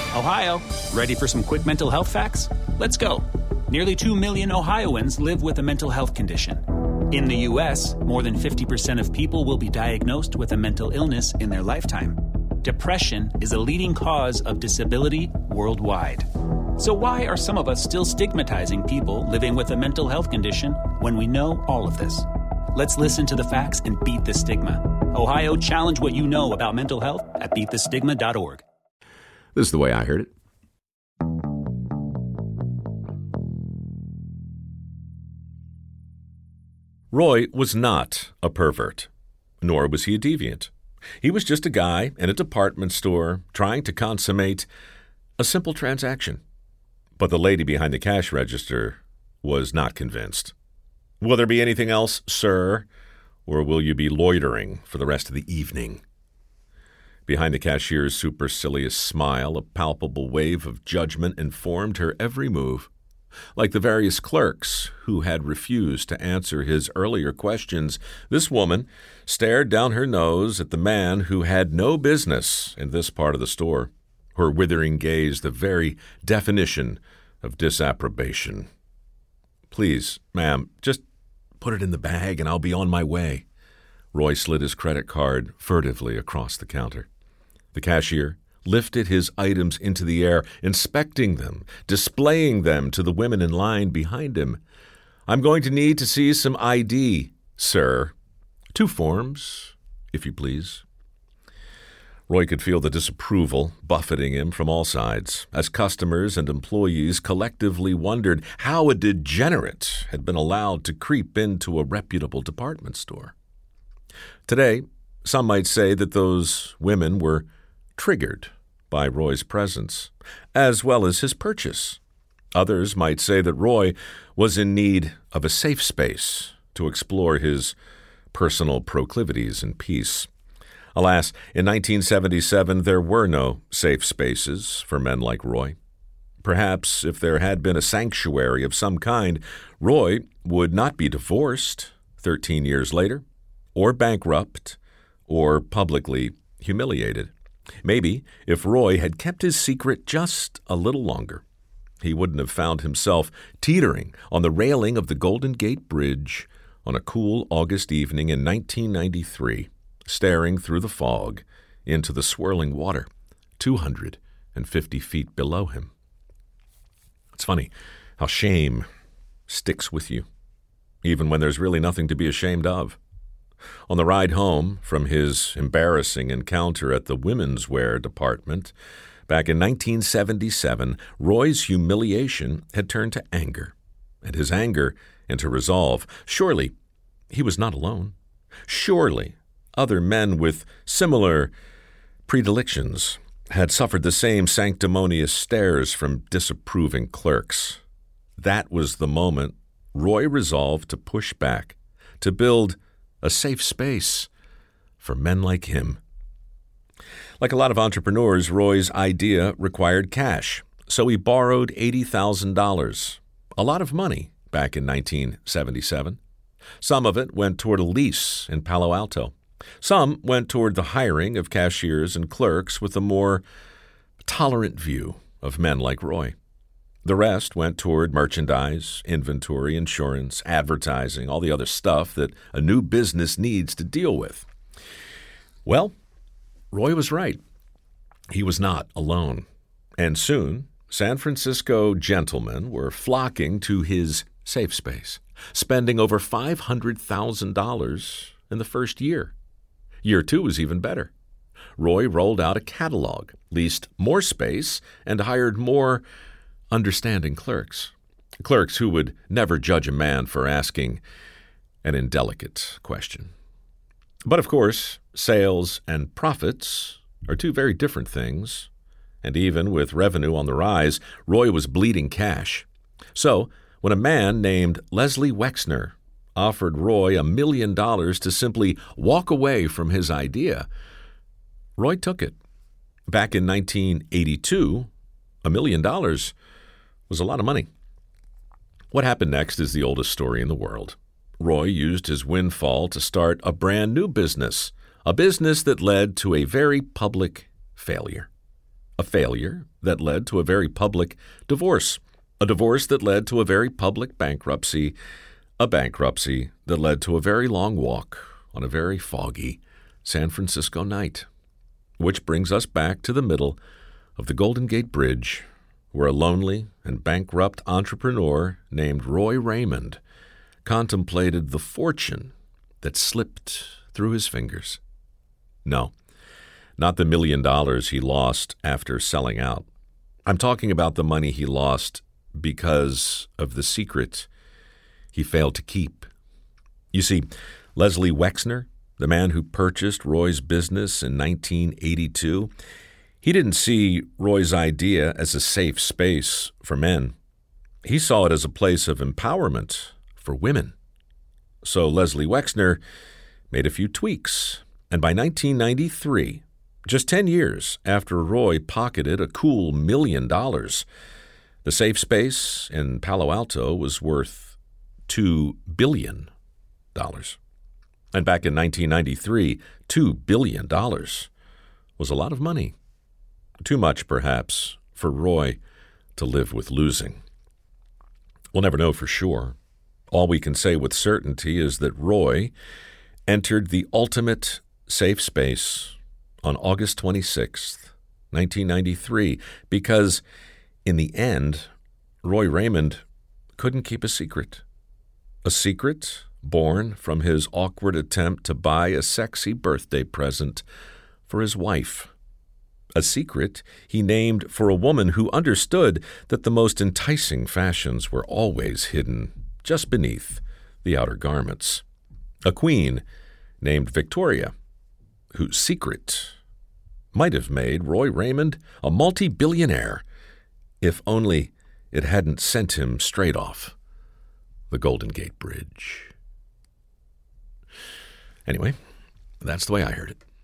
Ohio, ready for some quick mental health facts? Let's go. Nearly 2 million Ohioans live with a mental health condition. In the U.S., more than 50% of people will be diagnosed with a mental illness in their lifetime. Depression is a leading cause of disability worldwide. So why are some of us still stigmatizing people living with a mental health condition when we know all of this? Let's listen to the facts and beat the stigma. Ohio, challenge what you know about mental health at beatthestigma.org. This is the way I heard it. Roy was not a pervert, nor was he a deviant. He was just a guy in a department store trying to consummate a simple transaction. But the lady behind the cash register was not convinced. "Will there be anything else, sir, or will you be loitering for the rest of the evening?" Behind the cashier's supercilious smile, a palpable wave of judgment informed her every move. Like the various clerks who had refused to answer his earlier questions, this woman stared down her nose at the man who had no business in this part of the store, her withering gaze the very definition of disapprobation. "Please, ma'am, just put it in the bag and I'll be on my way." Roy slid his credit card furtively across the counter. The cashier lifted his items into the air, inspecting them, displaying them to the women in line behind him. "I'm going to need to see some ID, sir. 2 forms, if you please." Roy could feel the disapproval buffeting him from all sides, as customers and employees collectively wondered how a degenerate had been allowed to creep into a reputable department store. Today, some might say that those women were triggered by Roy's presence, as well as his purchase. Others might say that Roy was in need of a safe space to explore his personal proclivities in peace. Alas, in 1977, there were no safe spaces for men like Roy. Perhaps if there had been a sanctuary of some kind, Roy would not be divorced 13 years later, or bankrupt, or publicly humiliated. Maybe if Roy had kept his secret just a little longer, he wouldn't have found himself teetering on the railing of the Golden Gate Bridge on a cool August evening in 1993, staring through the fog into the swirling water 250 feet below him. It's funny how shame sticks with you, even when there's really nothing to be ashamed of. On the ride home from his embarrassing encounter at the women's wear department back in 1977, Roy's humiliation had turned to anger, and his anger into resolve. Surely he was not alone. Surely other men with similar predilections had suffered the same sanctimonious stares from disapproving clerks. That was the moment Roy resolved to push back, to build a safe space for men like him. Like a lot of entrepreneurs, Roy's idea required cash, so he borrowed $80,000, a lot of money back in 1977. Some of it went toward a lease in Palo Alto. Some went toward the hiring of cashiers and clerks with a more tolerant view of men like Roy. The rest went toward merchandise, inventory, insurance, advertising, all the other stuff that a new business needs to deal with. Well, Roy was right. He was not alone. And soon, San Francisco gentlemen were flocking to his safe space, spending over $500,000 in the first year. Year 2 was even better. Roy rolled out a catalog, leased more space, and hired more understanding clerks who would never judge a man for asking an indelicate question. But of course, sales and profits are 2 very different things, and even with revenue on the rise, Roy was bleeding cash. So, when a man named Leslie Wexner offered Roy $1 million to simply walk away from his idea, Roy took it. Back in 1982, $1 million was a lot of money. What happened next is the oldest story in the world. Roy used his windfall to start a brand new business, a business that led to a very public failure. a failure that led to a very public divorce, a divorce that led to a very public bankruptcy, a bankruptcy that led to a very long walk on a very foggy San Francisco night. Which brings us back to the middle of the Golden Gate Bridge, where a lonely and bankrupt entrepreneur named Roy Raymond contemplated the fortune that slipped through his fingers. No, not the $1 million he lost after selling out. I'm talking about the money he lost because of the secret he failed to keep. You see, Leslie Wexner, the man who purchased Roy's business in 1982, he didn't see Roy's idea as a safe space for men. He saw it as a place of empowerment for women. So Leslie Wexner made a few tweaks, and by 1993, just 10 years after Roy pocketed a cool $1 million, the safe space in Palo Alto was worth $2 billion. And back in 1993, $2 billion was a lot of money. Too much, perhaps, for Roy to live with losing. We'll never know for sure. All we can say with certainty is that Roy entered the ultimate safe space on August 26th, 1993, because in the end, Roy Raymond couldn't keep a secret. A secret born from his awkward attempt to buy a sexy birthday present for his wife. A secret he named for a woman who understood that the most enticing fashions were always hidden just beneath the outer garments. A queen named Victoria, whose secret might have made Roy Raymond a multi-billionaire if only it hadn't sent him straight off the Golden Gate Bridge. Anyway, that's the way I heard it.